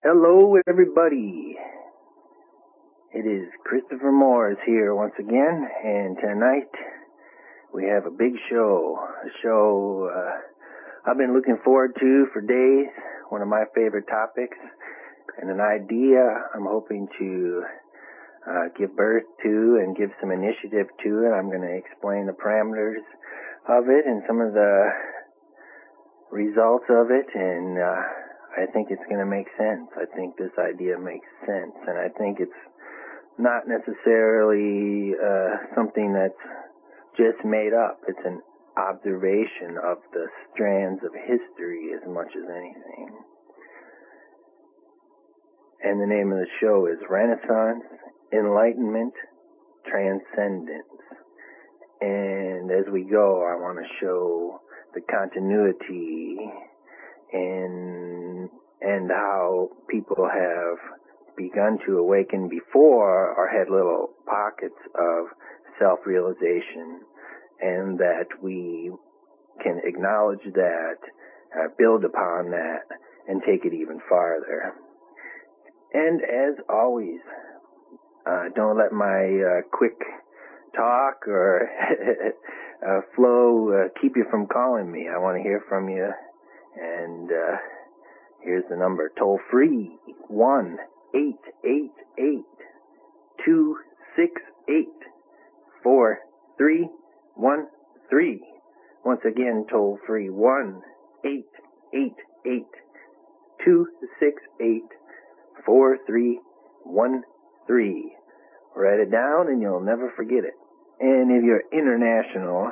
Hello, everybody. It is Christopher Morris here once again, and tonight we have a big show. A show I've been looking forward to for days. One of my favorite topics, and an idea I'm hoping to give birth to and give some initiative to it. I'm going to explain the parameters of it and some of the results of it, and I think it's going to make sense. I think this idea makes sense, and I think it's not necessarily something that's just made up. It's an observation of the strands of history as much as anything. And the name of the show is Renaissance, Enlightenment, Transcendence. And as we go, I want to show the continuity and how people have begun to awaken before or had little pockets of self-realization, and that we can acknowledge that, build upon that, and take it even farther. And as always, don't let my quick talk or flow keep you from calling me. I want to hear from you. And here's the number, toll free, 1-888-268-4313. Once again, toll free, 1-888-268-4313. Write it down and you'll never forget it. And if you're international,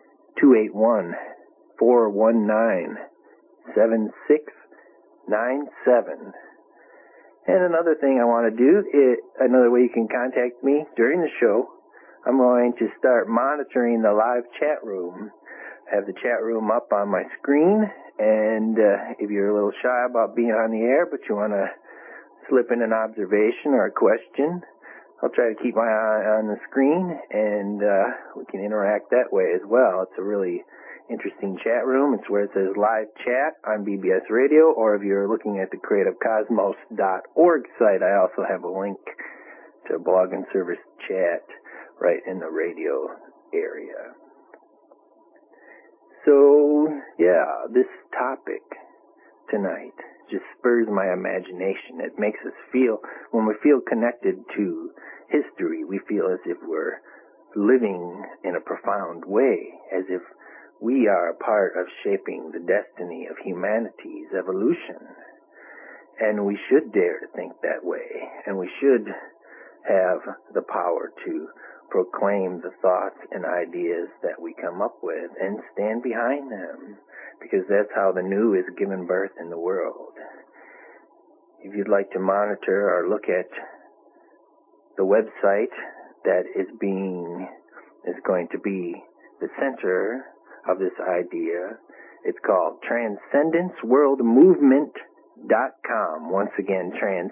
281-419-7697. And another thing I want to do, another way you can contact me during the show, I'm going to start monitoring the live chat room. I have the chat room up on my screen, and if you're a little shy about being on the air, but you want to slip in an observation or a question, I'll try to keep my eye on the screen, and we can interact that way as well. It's a really interesting chat room. It's where it says live chat on BBS Radio, or if you're looking at the creativecosmos.org site, I also have a link to blog and service chat right in the radio area. So, yeah, this topic tonight just spurs my imagination. It makes us feel, when we feel connected to history, we feel as if we're living in a profound way, as if we are a part of shaping the destiny of humanity's evolution. And we should dare to think that way, and we should have the power to proclaim the thoughts and ideas that we come up with and stand behind them, because that's how the new is given birth in the world. If you'd like to monitor or look at the website that is going to be the center of this idea, it's called TranscendenceWorldMovement.com. Once again,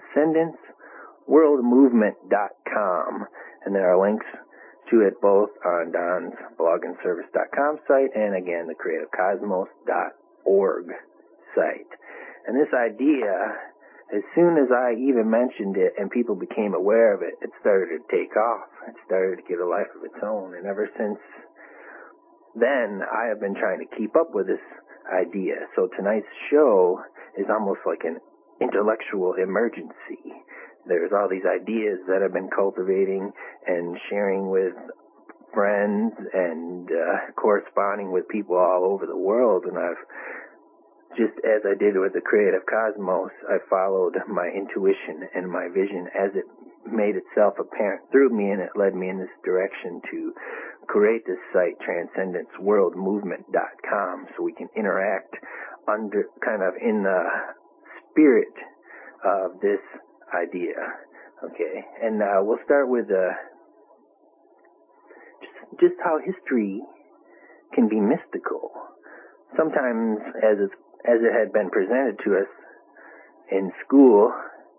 TranscendenceWorldMovement.com. And there are links to it both on Don's blogandservice.com site and again the creativecosmos.org site. And this idea, as soon as I even mentioned it and people became aware of it, it started to take off. It started to get a life of its own. And ever since then, I have been trying to keep up with this idea. So tonight's show is almost like an intellectual emergency. There's all these ideas that I've been cultivating and sharing with friends and corresponding with people all over the world. And I've, just as I did with the Creative Cosmos, I followed my intuition and my vision as it made itself apparent through me, and it led me in this direction to create this site, TranscendenceWorldMovement.com, so we can interact under kind of in the spirit of this idea. Okay, and we'll start with just how history can be mystical. Sometimes, as it had been presented to us in school,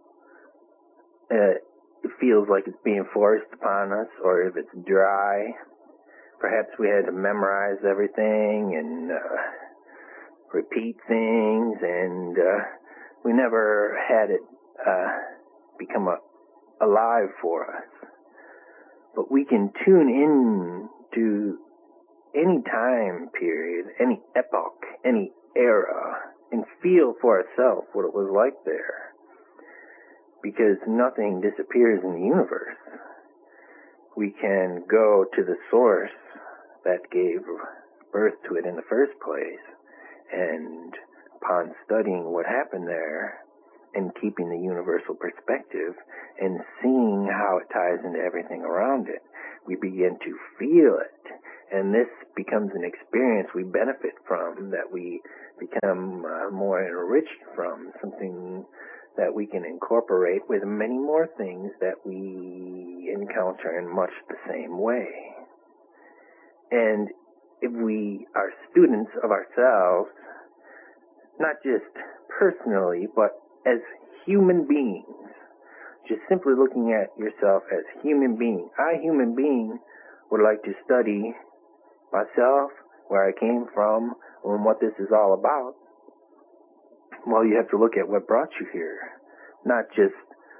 it feels like it's being forced upon us, or if it's dry, perhaps we had to memorize everything and repeat things, and we never had it become alive for us. But we can tune in to any time period, any epoch, any era, and feel for ourselves what it was like there. Because nothing disappears in the universe. We can go to the source that gave birth to it in the first place, and upon studying what happened there and keeping the universal perspective and seeing how it ties into everything around it, we begin to feel it. And this becomes an experience we benefit from, that we become more enriched from, something that we can incorporate with many more things that we encounter in much the same way. And if we are students of ourselves, not just personally, but as human beings, just simply looking at yourself as human being. I, human being, would like to study myself, where I came from, and what this is all about. Well, you have to look at what brought you here. Not just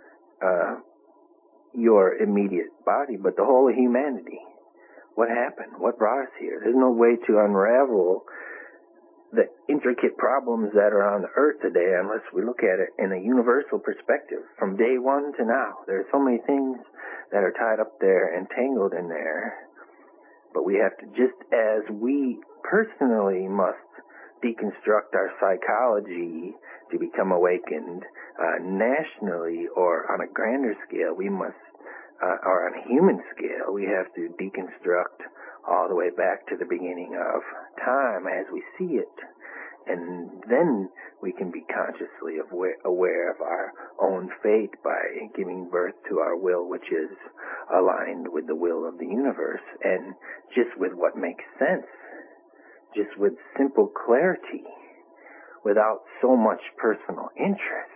your immediate body, but the whole of humanity. What happened? What brought us here? There's no way to unravel the intricate problems that are on the earth today unless we look at it in a universal perspective. From day one to now, there are so many things that are tied up there and tangled in there. But we have to, just as we personally must deconstruct our psychology to become awakened, nationally or on a grander scale, we must, or on a human scale, we have to deconstruct all the way back to the beginning of time as we see it. And then we can be consciously aware of our own fate by giving birth to our will, which is aligned with the will of the universe, and just with what makes sense, just with simple clarity, without so much personal interest.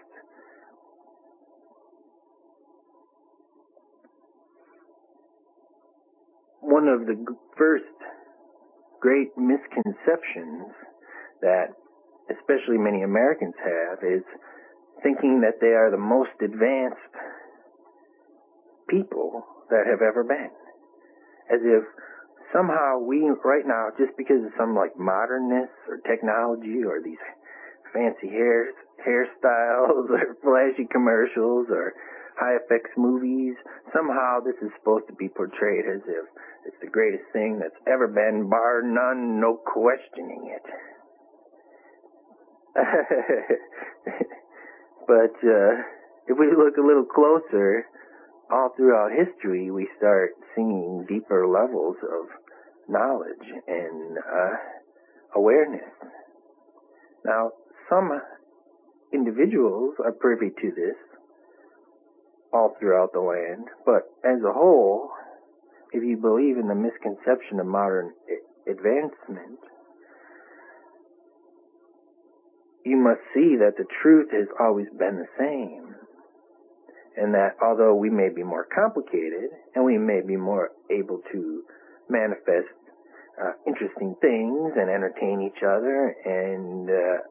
One of the first great misconceptions that especially many Americans have is thinking that they are the most advanced people that have ever been. As if somehow we, right now, just because of some like modernness or technology or these fancy hairstyles or flashy commercials or high effects movies, somehow this is supposed to be portrayed as if it's the greatest thing that's ever been, bar none, no questioning it. But if we look a little closer, all throughout history, we start seeing deeper levels of knowledge and awareness. Now, some individuals are privy to this all throughout the land, but as a whole, if you believe in the misconception of modern advancement, you must see that the truth has always been the same. And that although we may be more complicated and we may be more able to manifest interesting things and entertain each other and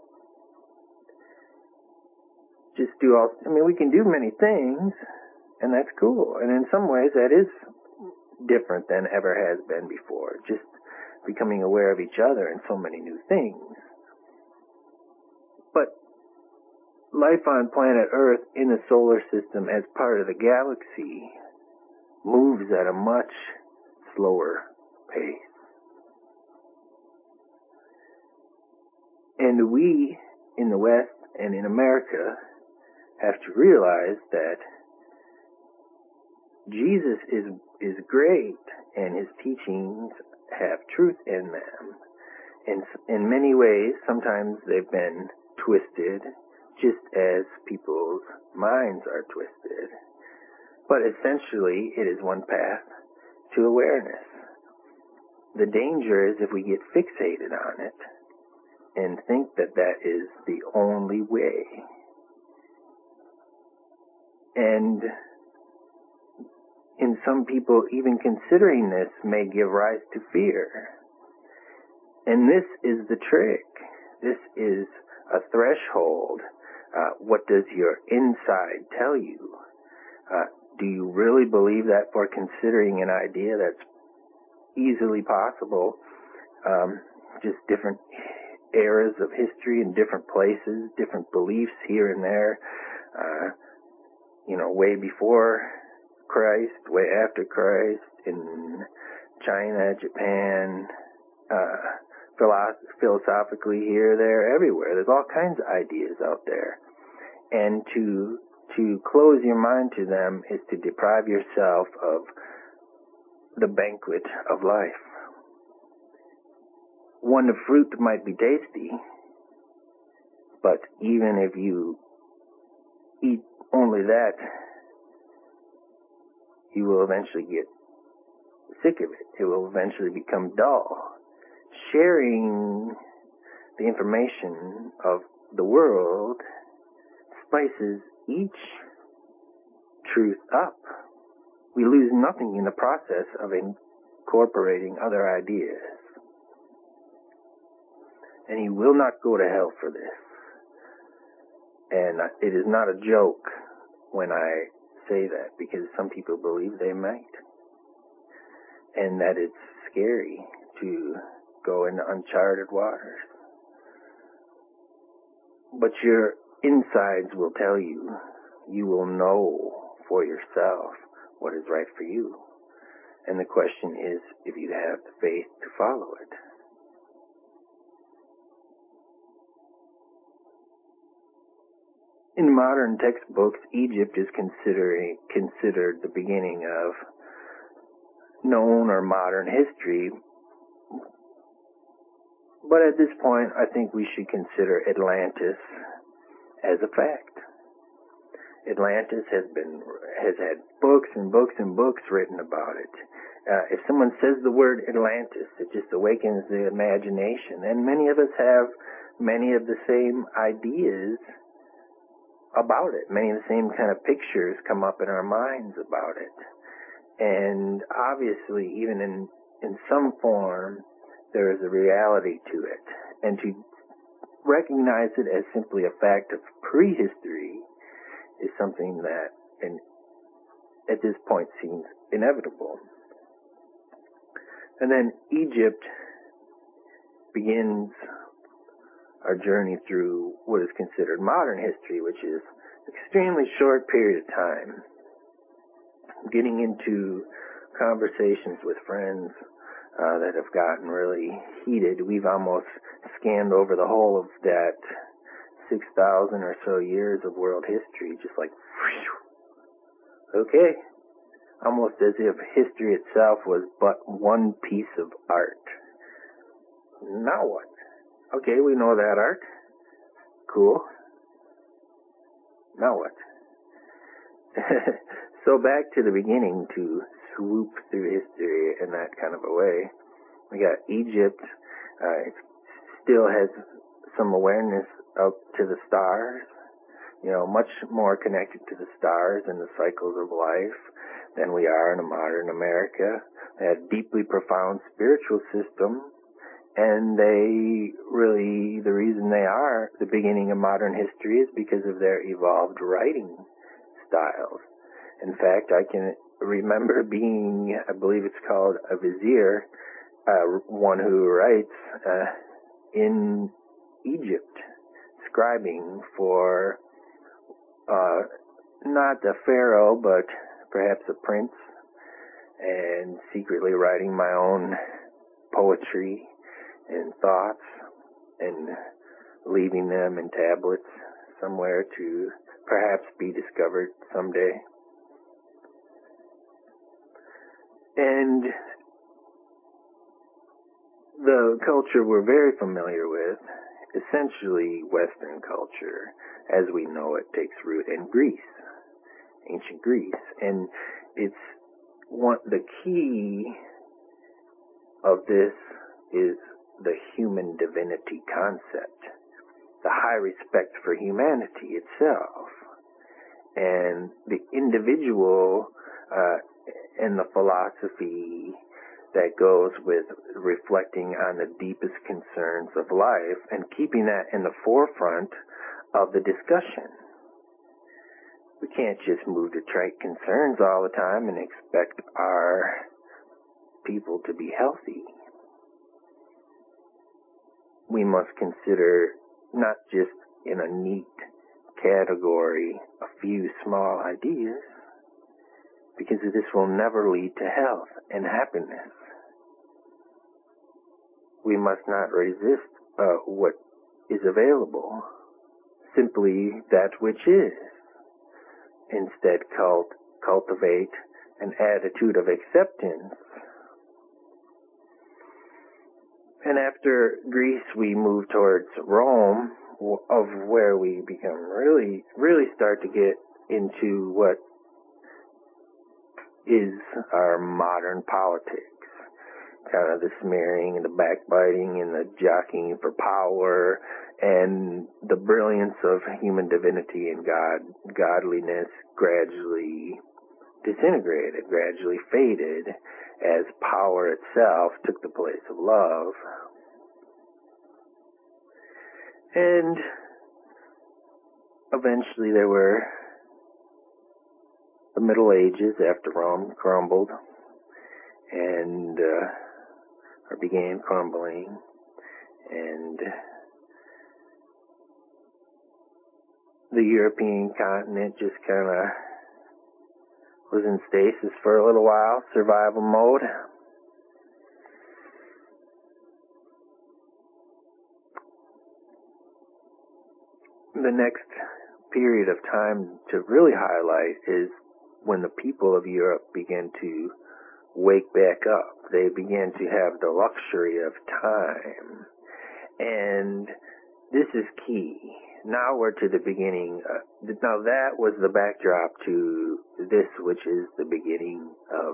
just do all, we can do many things, and that's cool. And in some ways that is different than ever has been before, just becoming aware of each other and so many new things. But life on planet Earth in the solar system as part of the galaxy moves at a much slower pace. And we in the West and in America have to realize that Jesus is great and his teachings have truth in them. And in many ways, sometimes they've been twisted, just as people's minds are twisted. But essentially, it is one path to awareness. The danger is if we get fixated on it and think that that is the only way. And in some people, even considering this may give rise to fear. And this is the trick. This is a threshold What does your inside tell you? Do you really believe that for considering an idea that's easily possible? Just different eras of history in different places, different beliefs here and there, way before Christ, way after Christ, in China, Japan, philosophically here, there, everywhere. There's all kinds of ideas out there. And to close your mind to them is to deprive yourself of the banquet of life. One of fruit might be tasty, but even if you eat only that, you will eventually get sick of it. It will eventually become dull. Sharing the information of the world spices each truth up. We lose nothing in the process of incorporating other ideas. And you will not go to hell for this. And it is not a joke when I say that, because some people believe they might. And that it's scary to go into uncharted waters. But your insides will tell you. You will know for yourself what is right for you. And the question is if you have the faith to follow it. In modern textbooks, Egypt is considered the beginning of known or modern history. But at this point, I think we should consider Atlantis as a fact. Atlantis has had books and books and books written about it. If someone says the word Atlantis, it just awakens the imagination. And many of us have many of the same ideas about it. Many of the same kind of pictures come up in our minds about it. And obviously, even in some form, there is a reality to it. And to recognize it as simply a fact of prehistory is something that, at this point, seems inevitable. And then Egypt begins our journey through what is considered modern history, which is an extremely short period of time. Getting into conversations with friends that have gotten really heated. We've almost scanned over the whole of that 6,000 or so years of world history, just like, whew, okay. Almost as if history itself was but one piece of art. Now what? Okay, we know that art. Cool. Now what? So back to the beginning, to swoop through history in that kind of a way. We got Egypt. It still has some awareness up to the stars. Much more connected to the stars and the cycles of life than we are in a modern America. They had a deeply profound spiritual system. And the reason they are the beginning of modern history is because of their evolved writing styles. In fact, I can remember being, I believe it's called a vizier, one who writes in Egypt, scribing for not a pharaoh, but perhaps a prince, and secretly writing my own poetry and thoughts, and leaving them in tablets somewhere to perhaps be discovered someday. And the culture we're very familiar with, essentially Western culture, as we know it, takes root in Greece, ancient Greece. And it's the key of this is the human divinity concept, the high respect for humanity itself, and the individual and the philosophy that goes with reflecting on the deepest concerns of life and keeping that in the forefront of the discussion. We can't just move to trite concerns all the time and expect our people to be healthy. We must consider not just in a neat category a few small ideas, because this will never lead to health and happiness. We must not resist what is available, simply that which is. Instead, cultivate an attitude of acceptance. And after Greece, we move towards Rome, of where we become really start to get into what is our modern politics. Kind of the smearing and the backbiting and the jockeying for power and the brilliance of human divinity and godliness gradually disintegrated, gradually faded as power itself took the place of love. And eventually there were the Middle Ages after Rome crumbled and or began crumbling, and the European continent just kind of was in stasis for a little while, survival mode. The next period of time to really highlight is when the people of Europe began to wake back up. They began to have the luxury of time. And this is key. Now we're to the beginning. Now that was the backdrop to this, which is the beginning of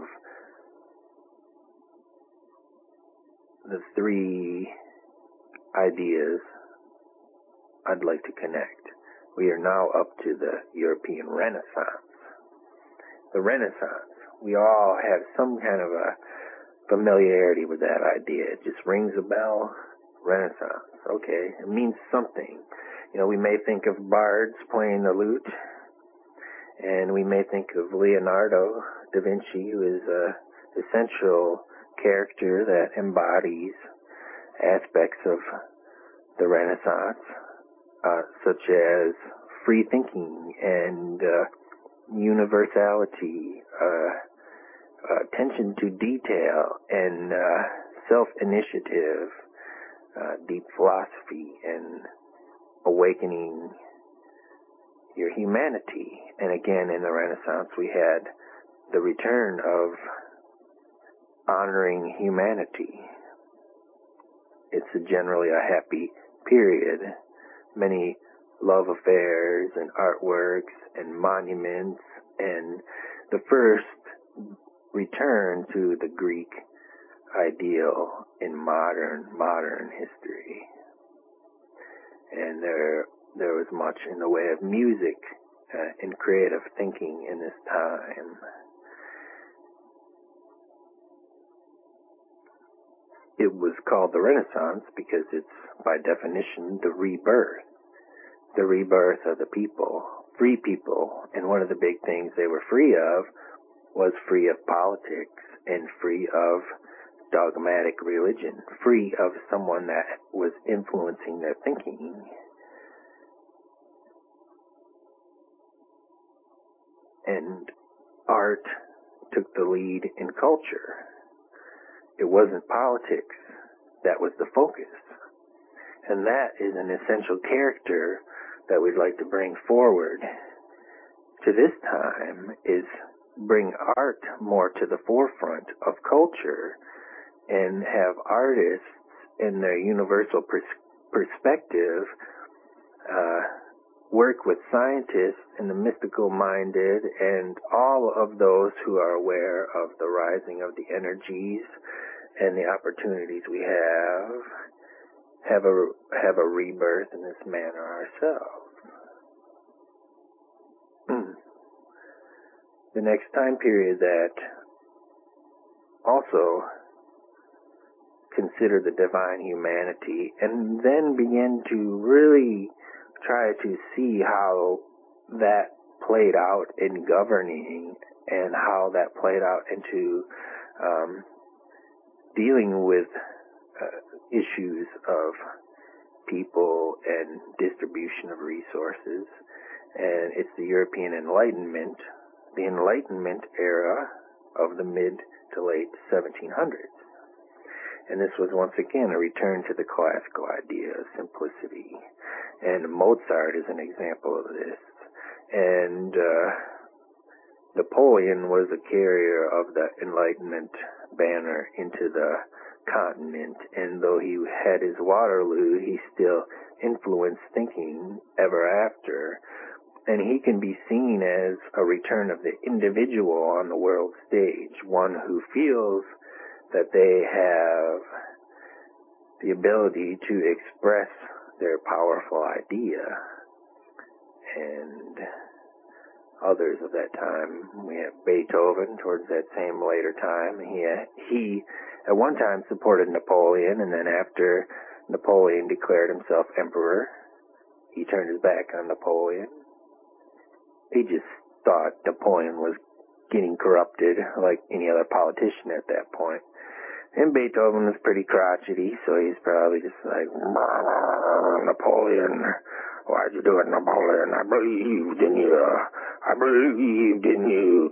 the three ideas I'd like to connect. We are now up to the European Renaissance. The Renaissance. We all have some kind of a familiarity with that idea. It just rings a bell. Renaissance. Okay. It means something. You know, we may think of bards playing the lute, and we may think of Leonardo da Vinci, who is an essential character that embodies aspects of the Renaissance, such as free thinking and universality, attention to detail, and self-initiative, deep philosophy, and awakening your humanity. And again, in the Renaissance, we had the return of honoring humanity. It's generally a happy period. Many love affairs and artworks and monuments, and the first return to the Greek ideal in modern history. And there was much in the way of music and creative thinking in this time. It was called the Renaissance because it's, by definition, the rebirth of the people, free people. And one of the big things they were free of was free of politics and free of dogmatic religion, free of someone that was influencing their thinking. And art took the lead in culture. It wasn't politics that was the focus. And that is an essential character that we'd like to bring forward to this time, is bring art more to the forefront of culture and have artists in their universal perspective work with scientists and the mystical minded and all of those who are aware of the rising of the energies and the opportunities we have a rebirth in this manner ourselves. The next time period that also consider the divine humanity and then begin to really try to see how that played out in governing and how that played out into dealing with issues of people and distribution of resources. And it's the European Enlightenment, the Enlightenment era of the mid to late 1700s. And this was once again a return to the classical idea of simplicity. And Mozart is an example of this. And Napoleon was a carrier of the Enlightenment banner into the continent. And though he had his Waterloo, he still influenced thinking ever after. And he can be seen as a return of the individual on the world stage, one who feels that they have the ability to express their powerful idea. And others of that time, we have Beethoven towards that same later time. He at one time supported Napoleon, and then after Napoleon declared himself emperor, he turned his back on Napoleon. He just thought Napoleon was getting corrupted like any other politician at that point. And Beethoven was pretty crotchety, so he's probably just like, Napoleon, why'd you do it, Napoleon? I believed in you. I believed in you.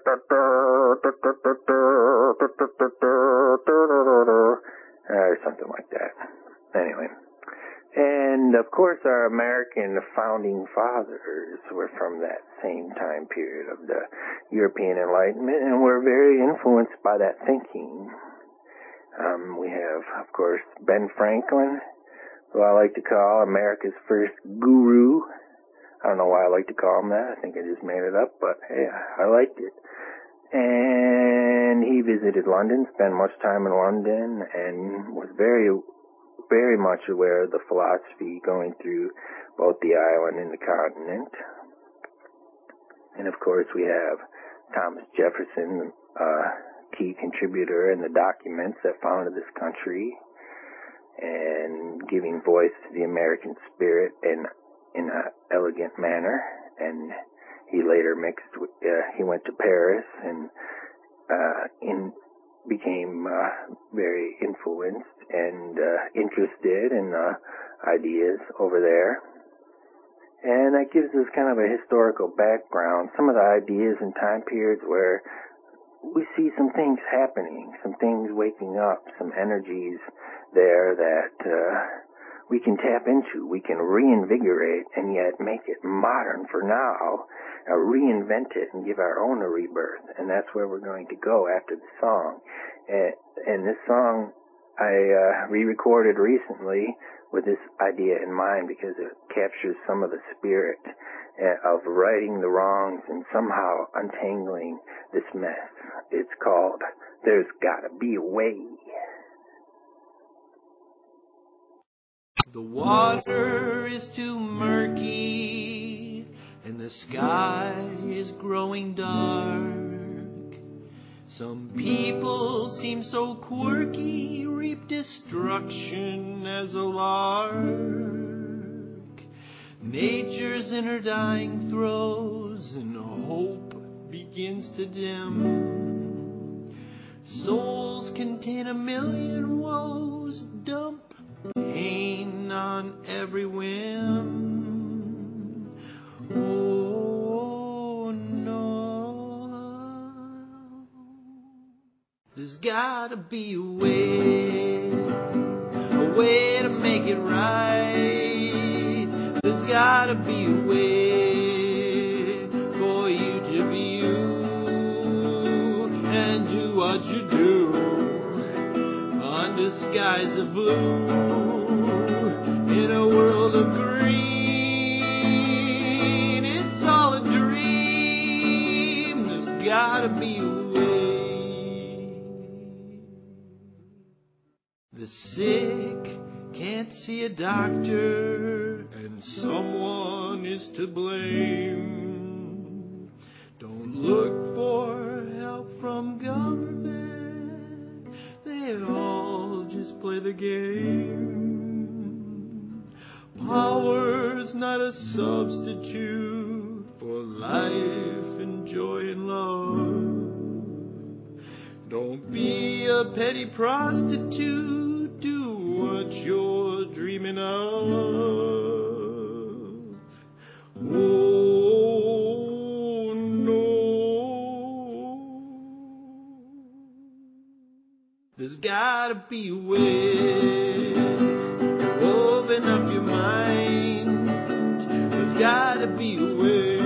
Or something like that. Anyway. And, of course, our American founding fathers were from that same time period of the European Enlightenment, and were very influenced by that thinking. We have, of course, Ben Franklin, who I like to call America's first guru. I don't know why I like to call him that. I think I just made it up, but hey, I liked it. And he visited London, spent much time in London, and was very, very much aware of the philosophy going through both the island and the continent. And, of course, we have Thomas Jefferson, key contributor in the documents that founded this country and giving voice to the American spirit in an elegant manner. And he later he went to Paris and became very influenced and interested in ideas over there. And that gives us kind of a historical background, some of the ideas and time periods where we see some things happening, some things waking up, some energies there that we can tap into, we can reinvigorate and yet make it modern for now, reinvent it and give our own a rebirth. And that's where we're going to go after the song. And this song I re-recorded recently with this idea in mind because it captures some of the spirit of righting the wrongs and somehow untangling this mess. It's called There's Gotta Be a Way. The water is too murky and the sky is growing dark. Some people seem so quirky, reap destruction as a lark. Nature's in her dying throes and hope begins to dim. Souls contain a million woes, dump pain on every whim. Oh no, there's gotta be a way to make it right. There's gotta be a way for you to be you and do what you do under skies of blue. In a world of green, it's all a dream. There's gotta be a way. The sick can't see a doctor, and someone is to blame. Don't look for help from government. They all just play the game. Power's not life and joy and love. Don't be a petty prostitute, do what you're dreaming of. Oh no, there's gotta be a way to open up your mind. There's gotta be a way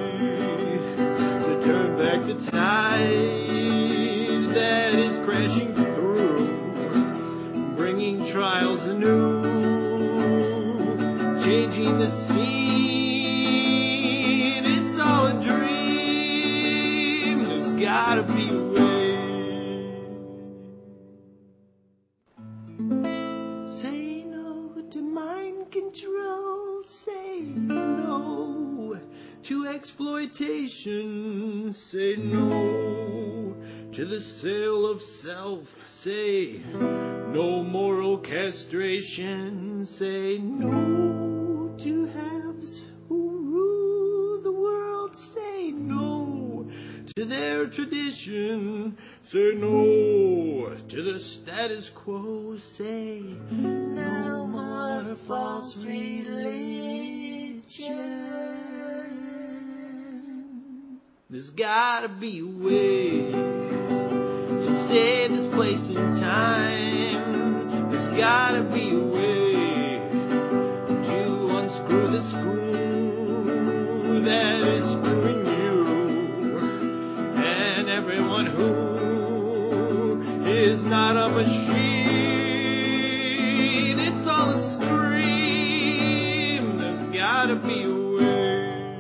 to turn back the tide that is crashing through, bringing trials anew, changing the scene. It's all a dream. There's gotta be a way. Say no to mind control. Say no to exploitation. Say no to the sale of self. Say no moral castration. Say no to haves who rule the world. Say no to their tradition. Say no to the status quo. Say no more false religion. There's gotta be a way to save this place in time. There's gotta be a way to unscrew the screw that is screwing you and everyone who is not a machine. It's all a scream. There's gotta be a way.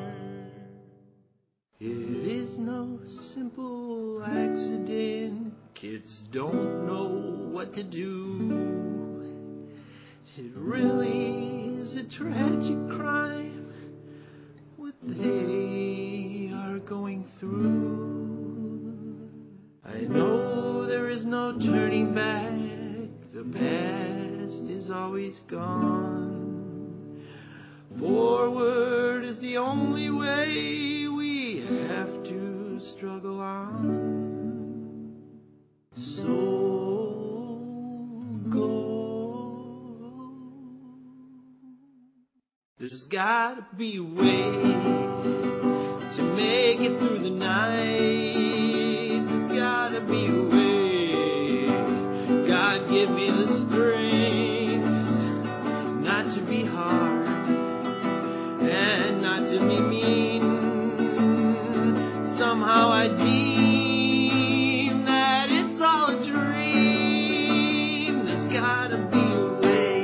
It is no simple accident. Kids don't know what to do. It really is a tragic crime, what they are going through. I know there is no turning back. The past is always gone. Forward is the only way. We have to struggle on. So go. There's gotta be a way to make it through the night. There's gotta be a way. God give me the strength not to be hard and not to be mean. Somehow I deem that it's all a dream. There's gotta be a way.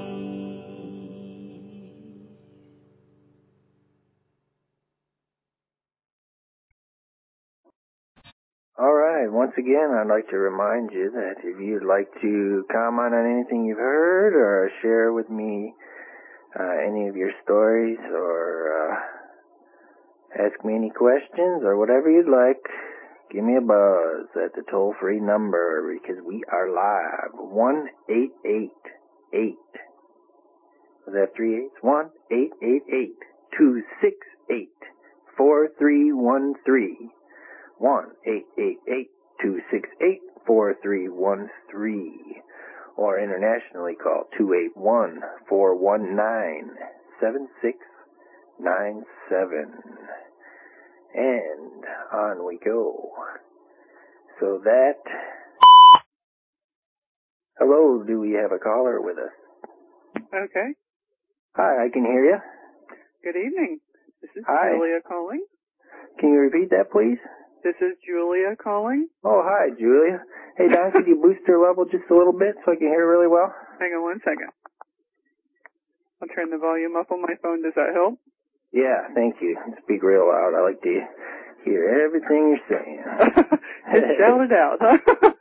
All right. Once again, I'd like to remind you that if you'd like to comment on anything you've heard or share with me any of your stories or ask me any questions or whatever you'd like, give me a buzz at the toll-free number because we are live. 1-888. Was that 3 8s? 1-888-268-4313. 1-888-268-4313. Or internationally call 281-419-7697. And on we go. So that... Hello, do we have a caller with us? Okay. Hi, I can hear you. Good evening. This is Hi. Julia calling. Can you repeat that, please? This is Julia calling. Oh, hi, Julia. Hey, Don, could you boost your level just a little bit so I can hear really well? Hang on 1 second. I'll turn the volume up on my phone. Does that help? Yeah, thank you. Speak real loud. I like to hear everything you're saying. Just shout it out, huh?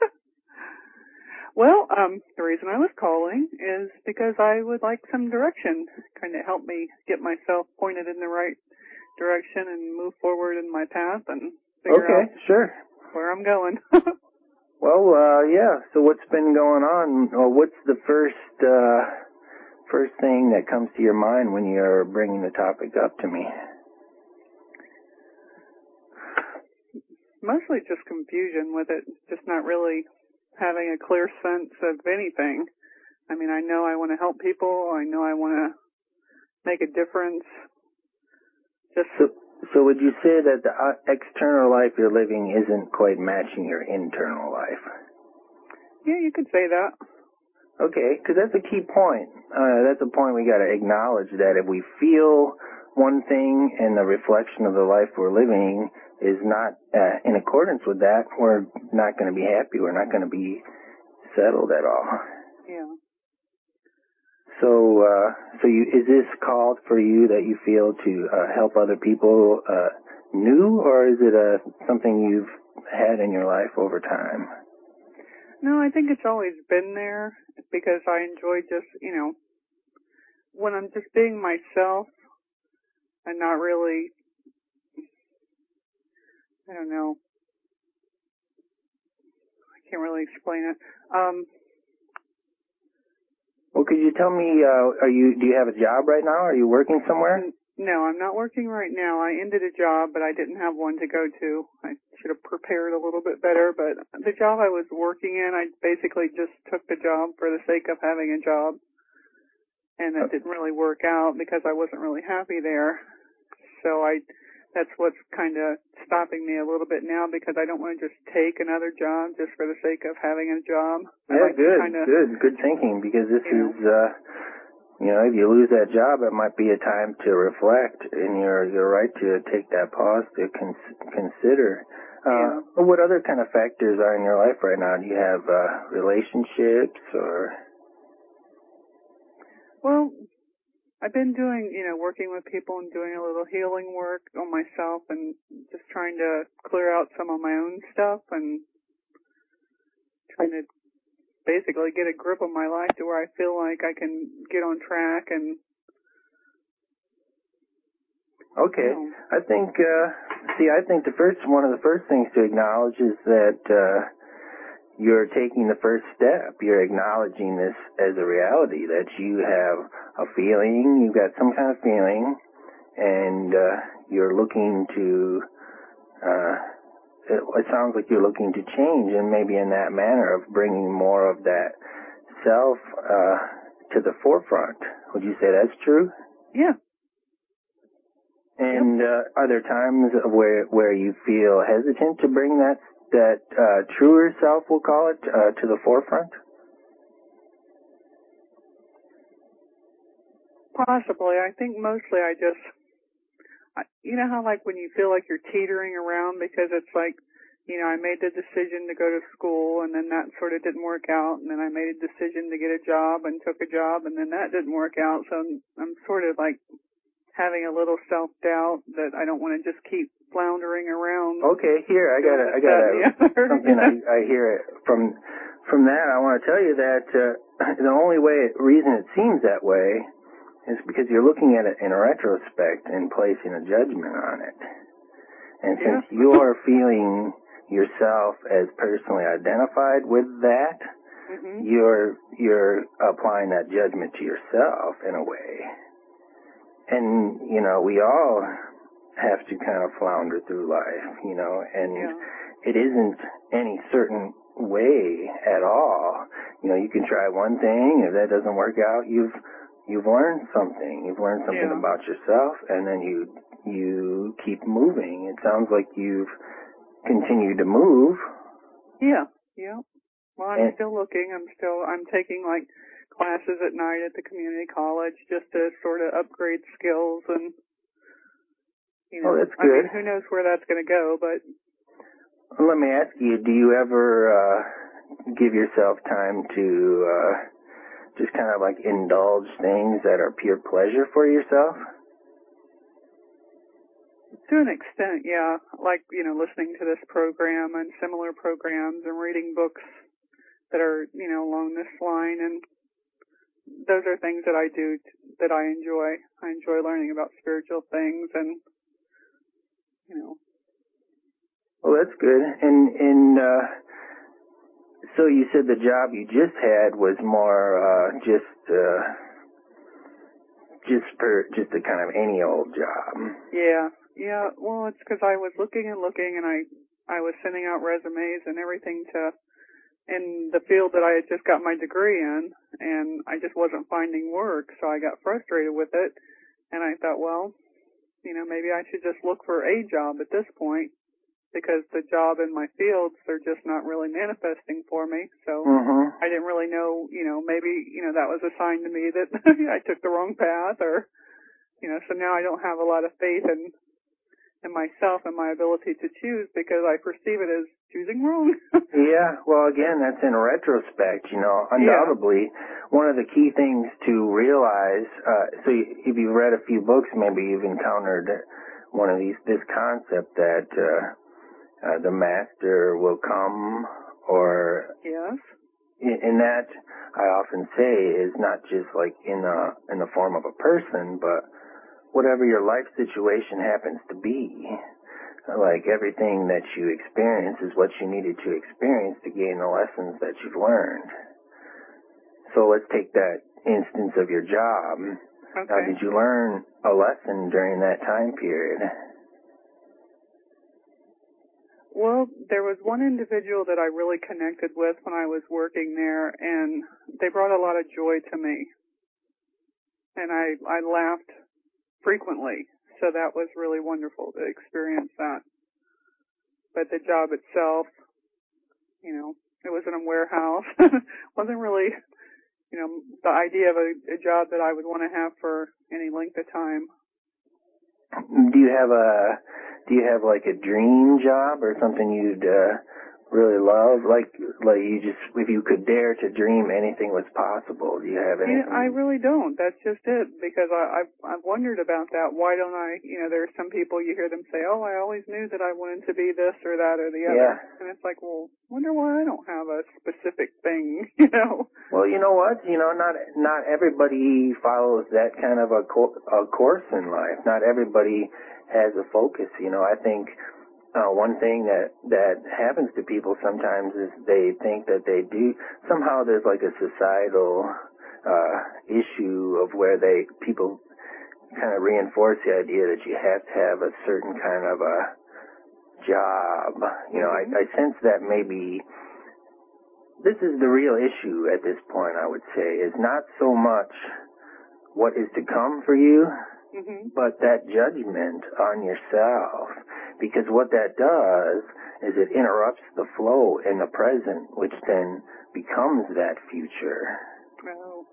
Well, the reason I was calling is because I would like some direction, kind of help me get myself pointed in the right direction and move forward in my path and figure out sure. where I'm going. Well, yeah. So what's been going on? Or what's the first thing that comes to your mind when you're bringing the topic up to me? mostly just confusion with it, just not really having a clear sense of anything. I mean, I know I want to help people. I know I want to make a difference. So would you say that the external life you're living isn't quite matching your internal life? Yeah, you could say that. Okay, because that's a key point. That's a point we got to acknowledge, that if we feel one thing and the reflection of the life we're living is not in accordance with that, we're not going to be happy. We're not going to be settled at all. Yeah. So, is this called for you that you feel to help other people new, or is it something you've had in your life over time? No, I think it's always been there because I enjoy just, when I'm just being myself and not really, I don't know, I can't really explain it. Well, could you tell me, do you have a job right now? Are you working somewhere? No, I'm not working right now. I ended a job, but I didn't have one to go to. I should have prepared a little bit better, but the job I was working in, I basically just took the job for the sake of having a job, and that didn't really work out because I wasn't really happy there. So that's what's kind of stopping me a little bit now, because I don't want to just take another job just for the sake of having a job. Yeah, good thinking, because this is, if you lose that job, it might be a time to reflect, and you're right to take that pause to consider. What other kind of factors are in your life right now? Do you have relationships or? Well, I've been doing, working with people and doing a little healing work on myself and just trying to clear out some of my own stuff and trying to basically get a grip on my life to where I feel like I can get on track and... Okay. I think one of the first things to acknowledge is that you're taking the first step. You're acknowledging this as a reality, that you have a feeling, you've got some kind of feeling, and you're looking to, it sounds like you're looking to change, and maybe in that manner of bringing more of that self to the forefront. Would you say that's true? Yeah. And are there times where you feel hesitant to bring that truer self, we'll call it, to the forefront? Possibly. I think mostly you know how like when you feel like you're teetering around because it's like, I made the decision to go to school and then that sort of didn't work out, and then I made a decision to get a job and took a job and then that didn't work out, so I'm sort of like having a little self-doubt that I don't want to just keep floundering around. Okay, here, I got something I hear it from that. I want to tell you that the only reason it seems that way is because you're looking at it in retrospect and placing a judgment on it. And since you're feeling yourself as personally identified with that, you're applying that judgment to yourself in a way. And, we all have to kind of flounder through life, and it isn't any certain way at all. You can try one thing, if that doesn't work out, you've learned something. You've learned something about yourself, and then you keep moving. It sounds like you've continued to move. Yeah. Well, I'm still looking. I'm taking like classes at night at the community college just to sort of upgrade skills and, that's good. I mean, who knows where that's going to go, but... Let me ask you, do you ever give yourself time to just kind of like indulge things that are pure pleasure for yourself? To an extent, yeah. Like, listening to this program and similar programs and reading books that are, along this line, and those are things that I do that I enjoy. I enjoy learning about spiritual things and, Well, that's good. And so you said the job you just had was more just a kind of any old job. Yeah. Yeah, well, it's because I was looking and looking, and I was sending out resumes and everything in the field that I had just got my degree in, and I just wasn't finding work, so I got frustrated with it, and I thought, well, maybe I should just look for a job at this point, because the job in my fields are just not really manifesting for me, so I didn't really know, maybe, that was a sign to me that I took the wrong path, or, so now I don't have a lot of faith in myself and my ability to choose, because I perceive it as choosing wrong. Yeah, well, again, that's in retrospect, undoubtedly. One of the key things to realize, if you've read a few books, maybe you've encountered one of this concept that the master will come, or yes, in that I often say is not just like in the form of a person, but whatever your life situation happens to be. Like everything that you experience is what you needed to experience to gain the lessons that you've learned. So let's take that instance of your job. Okay. Now, did you learn a lesson during that time period? Well, there was one individual that I really connected with when I was working there, and they brought a lot of joy to me. And I laughed frequently, so that was really wonderful to experience that. But the job itself, it was in a warehouse. Wasn't really, the idea of a job that I would want to have for any length of time. Do you have like a dream job or something you'd really love? Like you just, if you could dare to dream anything was possible, do you have anything? I really don't. That's just it, because I've wondered about that. Why don't I, there are some people you hear them say, oh, I always knew that I wanted to be this or that or the other. Yeah. And it's like, well, wonder why I don't have a specific thing, Well, you know what? Not everybody follows that kind of a course in life. Not everybody has a focus. I think one thing that happens to people sometimes is they think that they do. Somehow there's like a societal issue of where people kind of reinforce the idea that you have to have a certain kind of a job. I sense that maybe this is the real issue at this point, I would say, is not so much what is to come for you, but that judgment on yourself. Because what that does is it interrupts the flow in the present, which then becomes that future. Oh.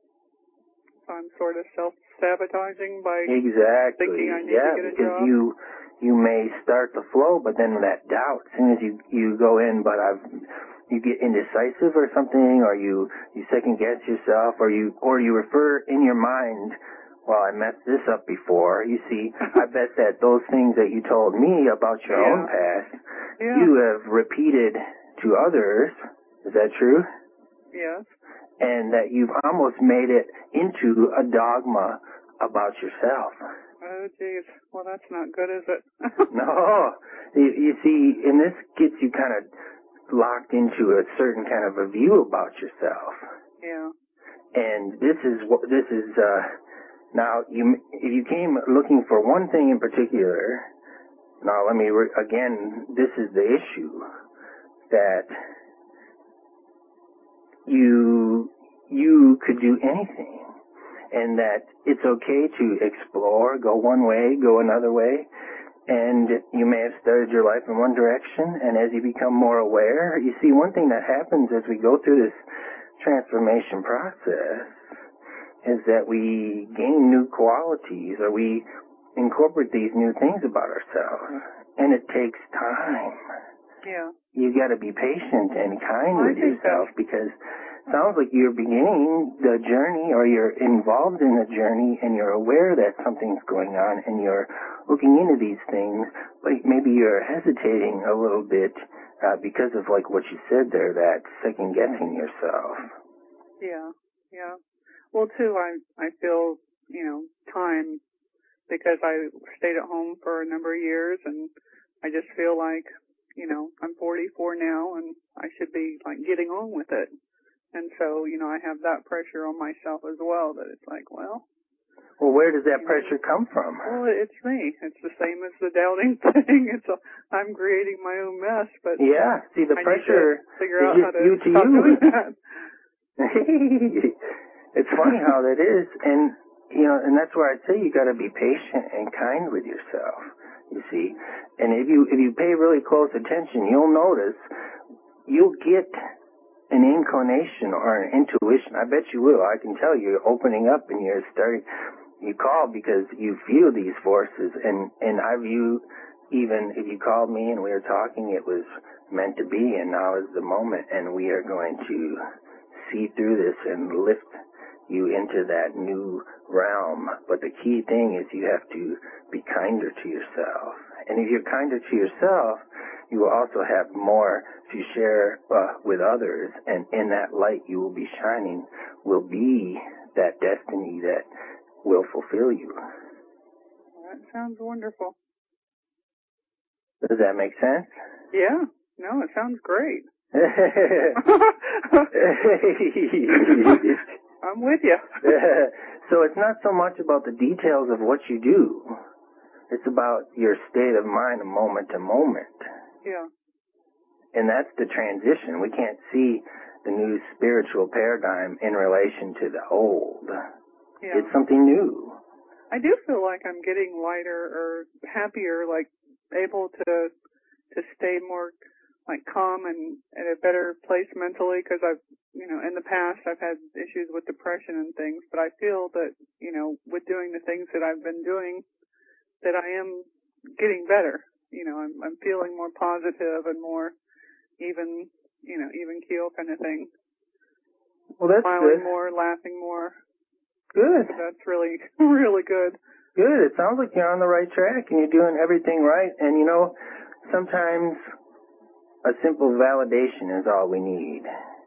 So I'm sort of self-sabotaging by thinking I need to get a because job? you may start the flow, but then that doubt, as soon as you go in, you get indecisive or something, or you second guess yourself, or you refer in your mind, well, I messed this up before. You see, I bet that those things that you told me about your own past, you have repeated to others. Is that true? Yes. And that you've almost made it into a dogma about yourself. Oh, geez. Well, that's not good, is it? No. You see, and this gets you kind of locked into a certain kind of a view about yourself. Yeah. And this is now if you came looking for one thing in particular, now let me again, this is the issue, that you could do anything, and that it's okay to explore, go one way, go another way. And you may have started your life in one direction, and as you become more aware, you see, one thing that happens as we go through this transformation process is that we gain new qualities, or we incorporate these new things about ourselves, and it takes time. Yeah. You got to be patient and kind with yourself, because it sounds like you're beginning the journey, or you're involved in the journey, and you're aware that something's going on, and you're looking into these things, but maybe you're hesitating a little bit because of like what you said there, that second guessing yourself. Yeah. Well, too, I feel, time, because I stayed at home for a number of years, and I just feel like, I'm 44 now, and I should be like getting on with it. And so, I have that pressure on myself as well, that it's like, well, Well, where does that pressure come from? Well, it's me. It's the same as the doubting thing. I'm creating my own mess, but yeah. See, the pressure need to figure out how to you stop doing that. It's funny how that is, and and that's where I say you got to be patient and kind with yourself. You see, and if you pay really close attention, you'll notice you'll get an inclination or an intuition. I bet you will. I can tell you're opening up and you're starting. You call because you feel these forces, and I view, even if you called me and we were talking, it was meant to be, and now is the moment, and we are going to see through this and lift you into that new realm. But the key thing is you have to be kinder to yourself. And if you're kinder to yourself, you will also have more to share with others, and in that light you will be shining will be that destiny that will fulfill you. That sounds wonderful. Does that make sense? Yeah. No, it sounds great. I'm with you. So it's not so much about the details of what you do. It's about your state of mind moment to moment. Yeah. And that's the transition. We can't see the new spiritual paradigm in relation to the old. Yeah. It's something new. I do feel like I'm getting lighter or happier, like able to stay more like calm and in a better place mentally, because I've, in the past I've had issues with depression and things, but I feel that, with doing the things that I've been doing, that I am getting better. I'm feeling more positive and more even keel kind of thing. Well, that's smiling good. more, laughing more. Good. So that's really, really good. Good. It sounds like you're on the right track and you're doing everything right. And sometimes a simple validation is all we need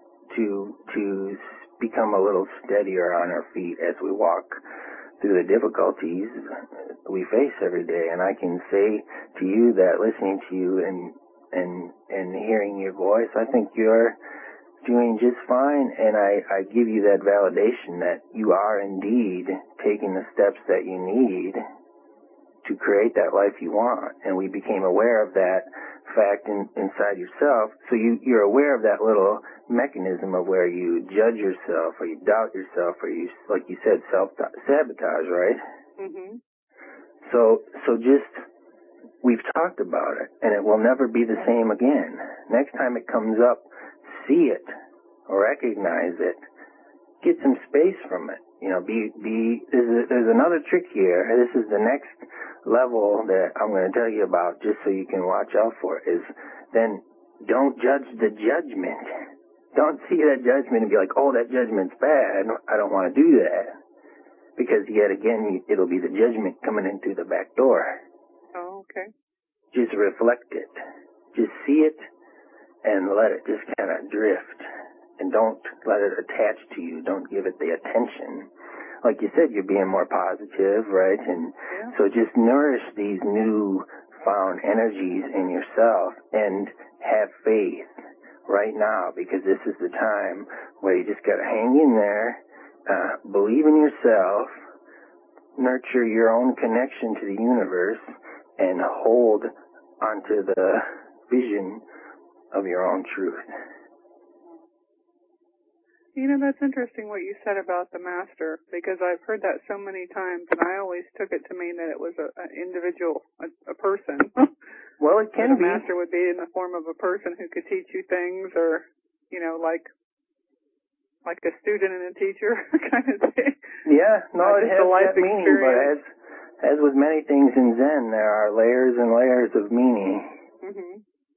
to become a little steadier on our feet as we walk through the difficulties we face every day. And I can say to you that listening to you and hearing your voice, I think you're doing just fine, and I give you that validation that you are indeed taking the steps that you need to create that life you want. And we became aware of that fact inside yourself, so you're aware of that little mechanism of where you judge yourself or you doubt yourself or you, like you said, self-sabotage, right? Mm-hmm. So just, we've talked about it, and it will never be the same again. Next time it comes up, see it, recognize it, get some space from it. There's another trick here. This is the next level that I'm going to tell you about, just so you can watch out for it, is then don't judge the judgment. Don't see that judgment and be like, oh, that judgment's bad. I don't want to do that. Because yet again, it'll be the judgment coming in through the back door. Oh, okay. Just reflect it. Just see it and let it just kind of drift. And don't let it attach to you. Don't give it the attention. Like you said, you're being more positive, right? And so just nourish these new found energies in yourself and have faith right now, because this is the time where you just got to hang in there, believe in yourself, nurture your own connection to the universe, and hold onto the vision of your own truth. That's interesting what you said about the master, because I've heard that so many times, and I always took it to mean that it was an individual, a person. Well, it can be. A master would be in the form of a person who could teach you things, or, like a student and a teacher kind of thing. Yeah, no, it has that meaning, but as with many things in Zen, there are layers and layers of meaning. Mm-hmm.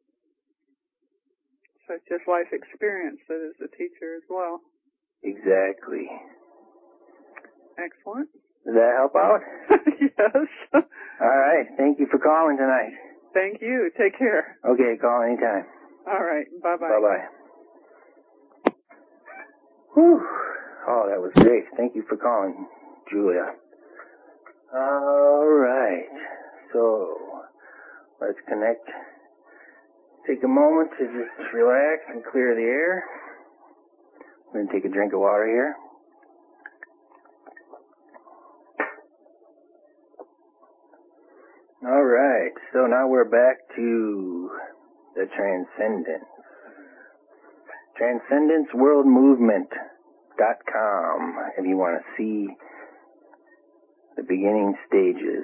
So it's just life experience that is the teacher as well. Exactly. Excellent. Does that help out? Yes. All right. Thank you for calling tonight. Thank you. Take care. Okay, call anytime. All right. Bye-bye. Bye-bye. Whew. Oh, that was great. Thank you for calling, Julia. All right. So, let's connect. Take a moment to just relax and clear the air. I'm going to take a drink of water here. So now we're back to the Transcendence. TranscendenceWorldMovement.com if you want to see the beginning stages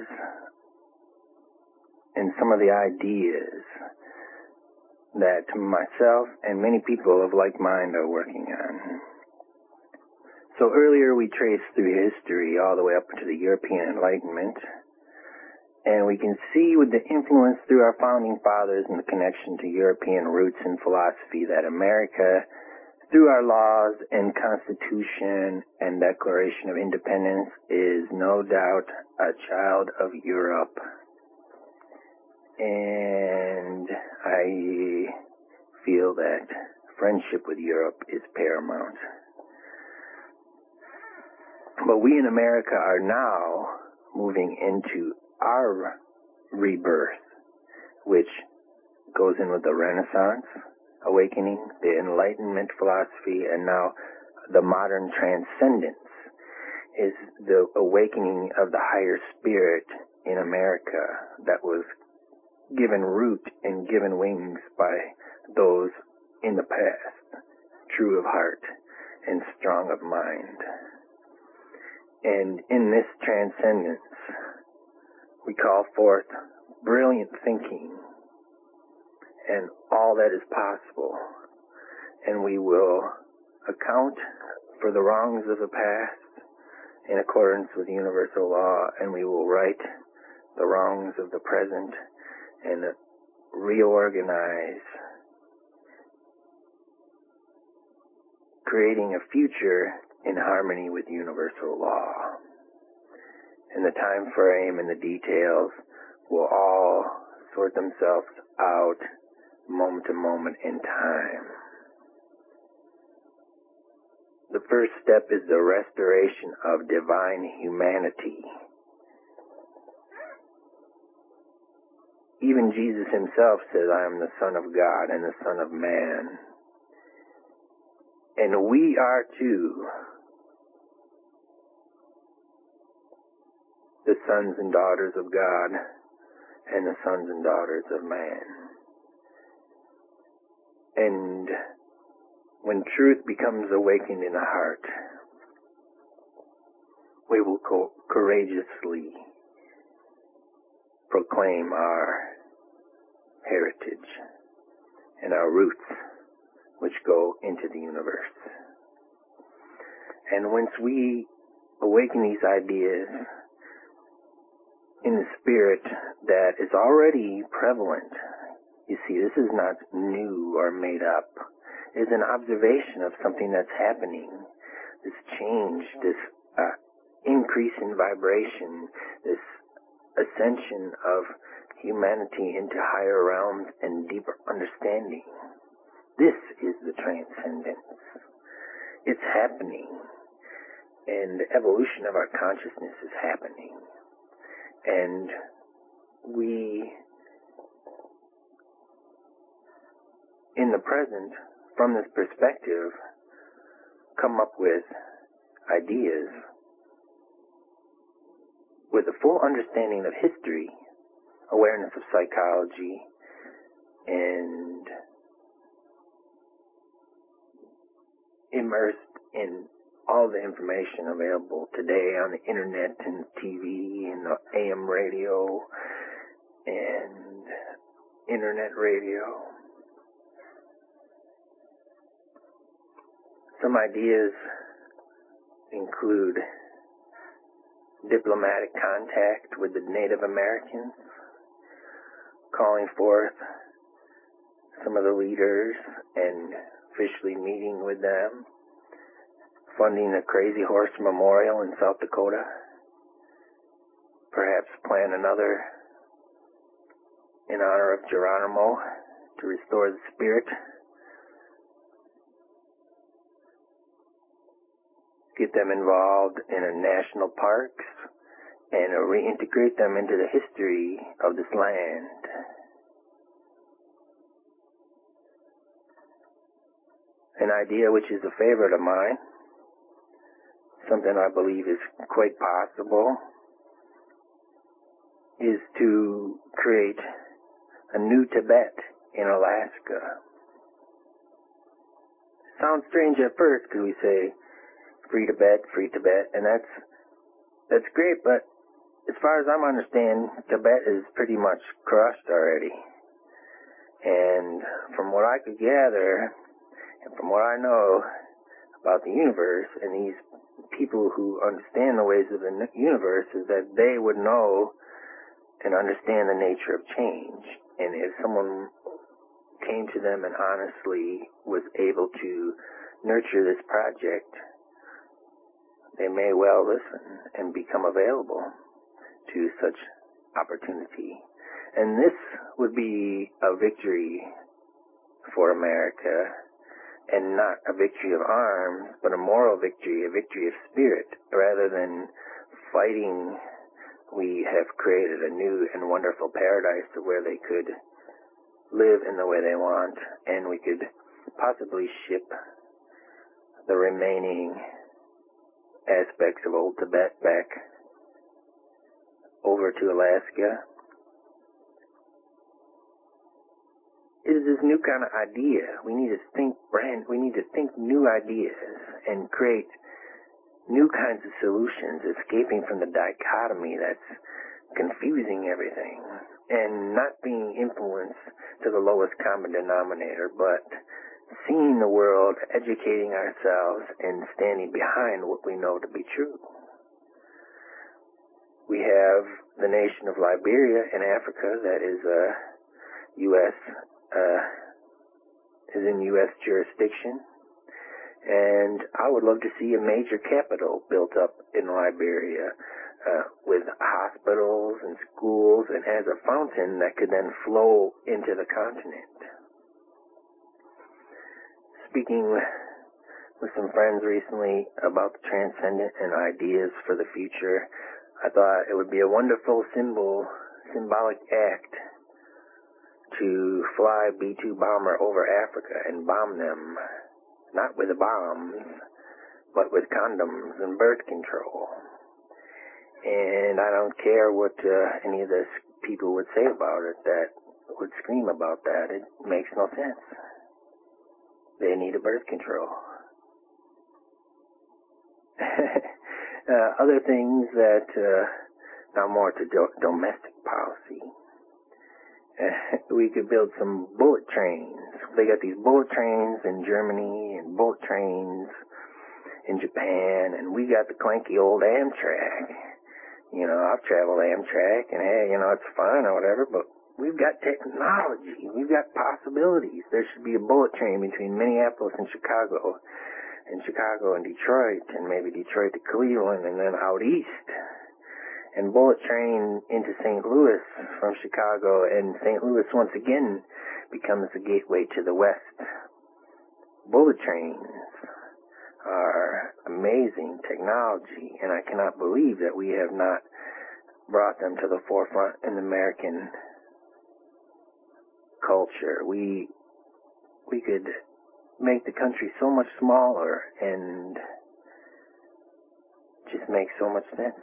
and some of the ideas that myself and many people of like mind are working on. So earlier we traced through history all the way up to the European Enlightenment, and we can see with the influence through our founding fathers and the connection to European roots and philosophy that America, through our laws and Constitution and Declaration of Independence, is no doubt a child of Europe. And I feel that friendship with Europe is paramount. But we in America are now moving into our rebirth, which goes in with the Renaissance, awakening, the Enlightenment philosophy, and now the modern transcendence is the awakening of the higher spirit in America that was given root and given wings by those in the past, true of heart and strong of mind. And in this transcendence, we call forth brilliant thinking and all that is possible. And we will account for the wrongs of the past in accordance with universal law, and we will right the wrongs of the present and reorganize, creating a future in harmony with universal law. And the time frame and the details will all sort themselves out moment to moment in time. The first step is the restoration of divine humanity. Even Jesus himself says, I am the Son of God and the Son of Man. And we are too the sons and daughters of God and the sons and daughters of man. And when truth becomes awakened in the heart, we will courageously proclaim our heritage and our roots, which go into the universe. And once we awaken these ideas in the spirit that is already prevalent, you see, this is not new or made up. It's an observation of something that's happening. This change, this increase in vibration, this ascension of humanity into higher realms and deeper understanding. This is the transcendence. It's happening. And the evolution of our consciousness is happening. And we, in the present, from this perspective, come up with ideas with a full understanding of history, awareness of psychology, and immersed in all the information available today on the internet and TV and the AM radio and internet radio. Some ideas include diplomatic contact with the Native Americans, calling forth some of the leaders and officially meeting with them, funding a Crazy Horse Memorial in South Dakota, perhaps plan another in honor of Geronimo to restore the spirit, get them involved in our national parks, and reintegrate them into the history of this land. An idea which is a favorite of mine, something I believe is quite possible, is to create a new Tibet in Alaska. Sounds strange at first because we say free Tibet, and that's great, but as far as I'm understanding, Tibet is pretty much crushed already. And from what I could gather, and from what I know about the universe and these people who understand the ways of the universe, is that they would know and understand the nature of change. And if someone came to them and honestly was able to nurture this project, they may well listen and become available to such opportunity. And this would be a victory for America, and not a victory of arms, but a moral victory, a victory of spirit. Rather than fighting, we have created a new and wonderful paradise to where they could live in the way they want, and we could possibly ship the remaining aspects of old Tibet back over to Alaska. It is this new kind of idea. We need to think new ideas and create new kinds of solutions, escaping from the dichotomy that's confusing everything, and not being influenced to the lowest common denominator, but seeing the world, educating ourselves, and standing behind what we know to be true. We have the nation of Liberia in Africa that is in U.S. jurisdiction, and I would love to see a major capital built up in Liberia with hospitals and schools, and as a fountain that could then flow into the continent. Speaking with some friends recently about the transcendent and ideas for the future, I thought it would be a wonderful symbolic act to fly B-2 bomber over Africa and bomb them, not with bombs, but with condoms and birth control. And I don't care what any of the people would say about it that would scream about that. It makes no sense. They need a birth control. Other things that, now more to domestic policy. We could build some bullet trains. They got these bullet trains in Germany and bullet trains in Japan, and we got the clanky old Amtrak. You know, I've traveled Amtrak, and hey, you know, it's fun or whatever, but we've got technology. We've got possibilities. There should be a bullet train between Minneapolis and Chicago and Detroit, and maybe Detroit to Cleveland, and then out east. And bullet train into St. Louis from Chicago, and St. Louis once again becomes the gateway to the west. Bullet trains are amazing technology, and I cannot believe that we have not brought them to the forefront in American culture. We could make the country so much smaller and just make so much sense.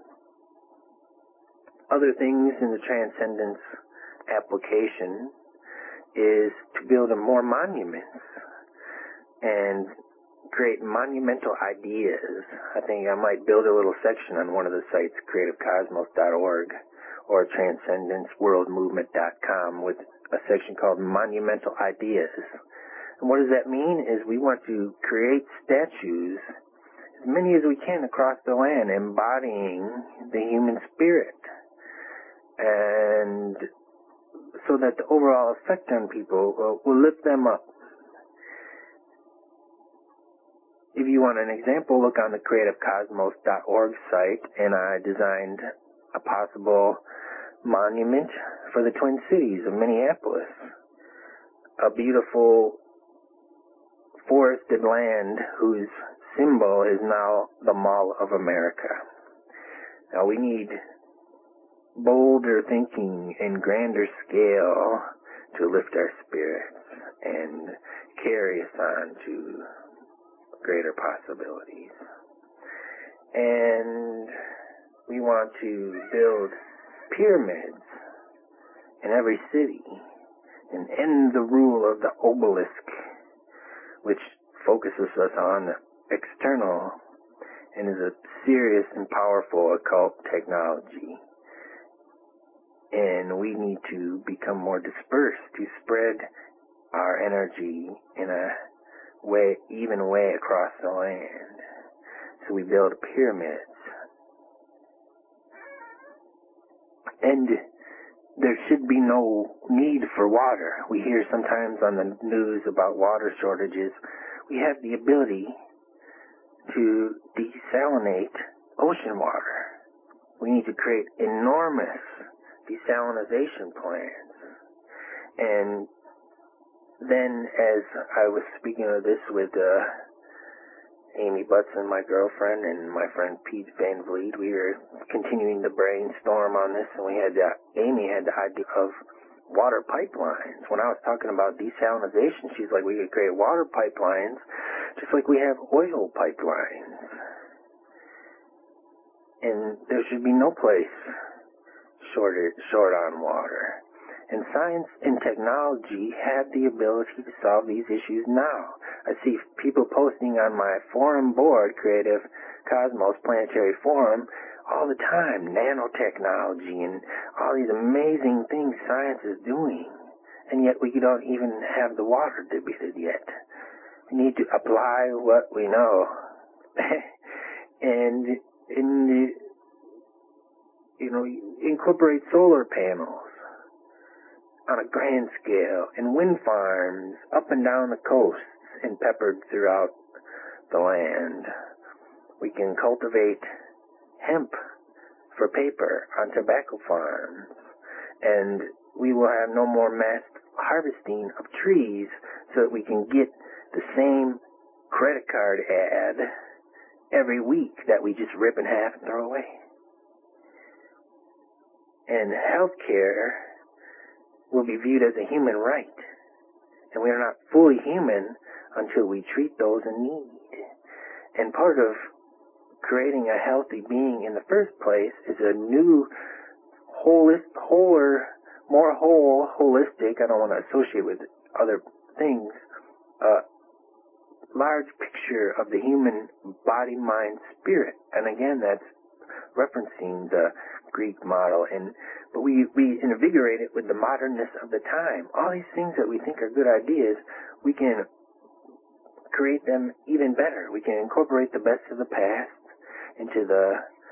Other things in the transcendence application is to build more monuments and create monumental ideas. I think I might build a little section on one of the sites, creativecosmos.org or transcendenceworldmovement.com, with a section called Monumental Ideas. And what does that mean is we want to create statues, as many as we can across the land, embodying the human spirit. And so that the overall effect on people will lift them up. If you want an example, look on the creativecosmos.org site, and I designed a possible monument for the Twin Cities of Minneapolis. A beautiful forested land whose symbol is now the Mall of America. Now we need bolder thinking and grander scale to lift our spirits and carry us on to greater possibilities. And we want to build pyramids in every city and end the rule of the obelisk, which focuses us on the external and is a serious and powerful occult technology. And we need to become more dispersed to spread our energy in a even way across the land. So we build pyramids. And there should be no need for water. We hear sometimes on the news about water shortages. We have the ability to desalinate ocean water. We need to create enormous desalination plants. And then, as I was speaking of this with Amy Butson, my girlfriend, and my friend Pete Van Vliet, we were continuing to brainstorm on this, and Amy had the idea of water pipelines. When I was talking about desalination, she's like, we could create water pipelines just like we have oil pipelines. And there should be no place short on water. And science and technology have the ability to solve these issues now. I see people posting on my forum board, Creative Cosmos Planetary Forum, all the time, nanotechnology and all these amazing things science is doing. And yet we don't even have the water debated yet. We need to apply what we know. And incorporate solar panels on a grand scale, and wind farms up and down the coasts and peppered throughout the land. We can cultivate hemp for paper on tobacco farms, and we will have no more mass harvesting of trees so that we can get the same credit card ad every week that we just rip in half and throw away. And healthcare will be viewed as a human right. And we are not fully human until we treat those in need. And part of creating a healthy being in the first place is a new, holistic, I don't want to associate with other things, large picture of the human body, mind, spirit. And again, that's referencing the Greek model, but we invigorate it with the modernness of the time. All these things that we think are good ideas, we can create them even better. We can incorporate the best of the past into the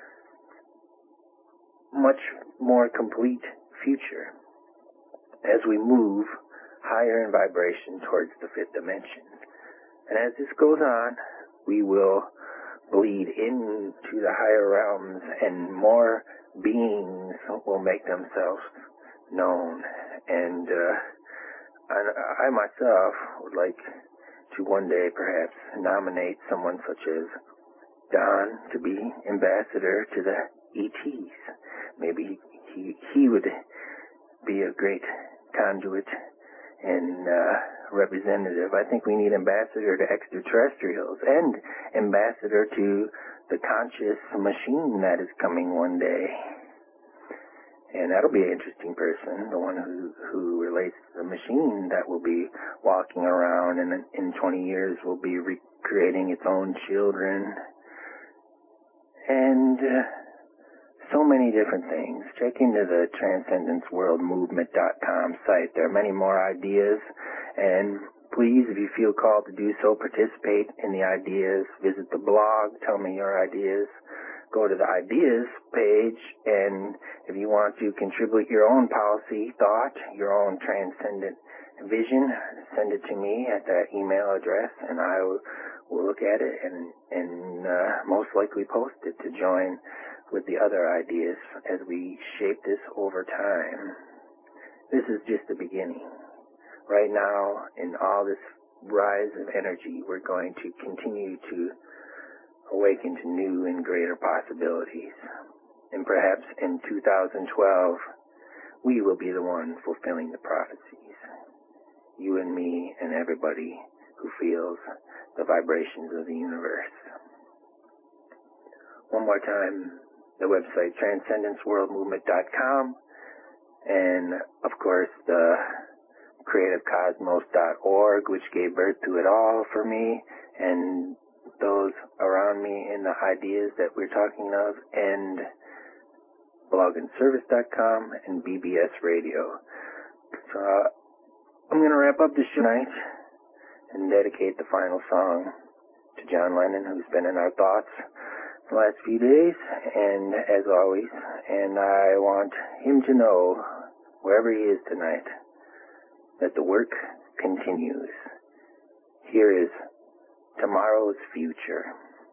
much more complete future as we move higher in vibration towards the fifth dimension. And as this goes on, we will bleed into the higher realms, and more beings will make themselves known. And I myself would like to one day perhaps nominate someone such as Don to be ambassador to the ETs. Maybe he would be a great conduit and representative. I think we need ambassador to extraterrestrials and ambassador to the conscious machine that is coming one day. And that'll be an interesting person, the one who relates to the machine that will be walking around and in 20 years will be recreating its own children. And so many different things. Check into the TranscendenceWorldMovement.com site. There are many more ideas, and please, if you feel called to do so, participate in the ideas. Visit the blog, tell me your ideas. Go to the ideas page, and if you want to contribute your own policy, thought, your own transcendent vision, send it to me at that email address, and I will look at it and most likely post it to join with the other ideas as we shape this over time. This is just the beginning. Right now, in all this rise of energy, we're going to continue to awaken to new and greater possibilities. And perhaps in 2012, we will be the one fulfilling the prophecies. You and me and everybody who feels the vibrations of the universe. One more time, the website, TranscendenceWorldMovement.com. and of course the creativecosmos.org, which gave birth to it all for me and those around me in the ideas that we're talking of, and blogandservice.com and BBS Radio. So I'm going to wrap up this show tonight and dedicate the final song to John Lennon, who's been in our thoughts the last few days, and as always, and I want him to know, wherever he is tonight, that the work continues. Here is Tomorrow's Future.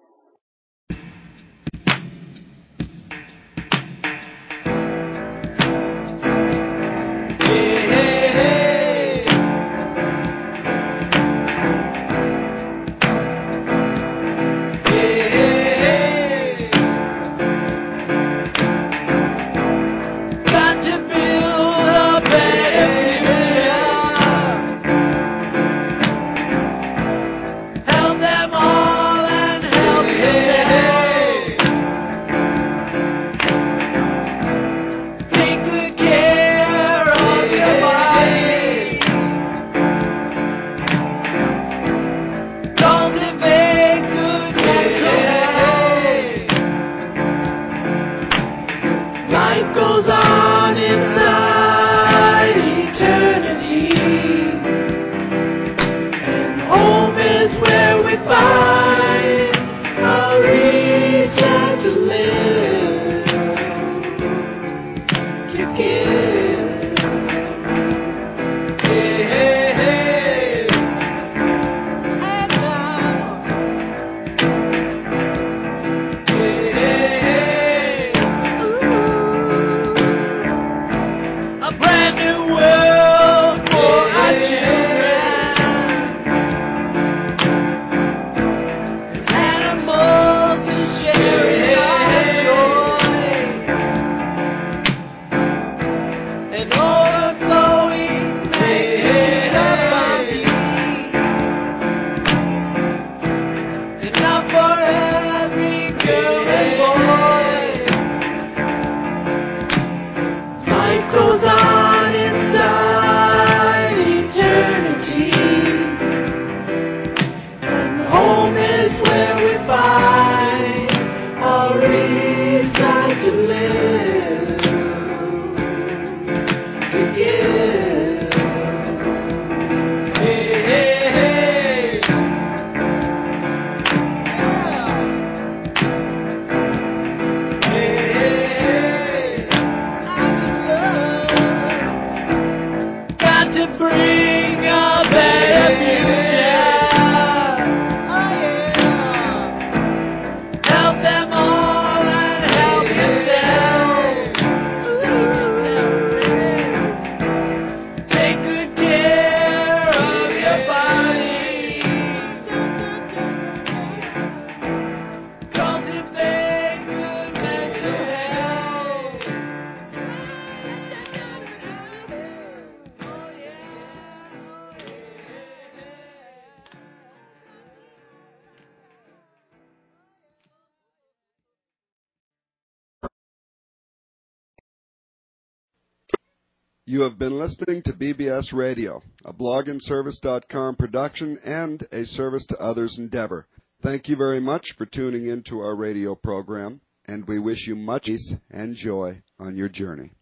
You have been listening to BBS Radio, a blogandservice.com production and a service to others endeavor. Thank you very much for tuning in to our radio program, and we wish you much peace and joy on your journey.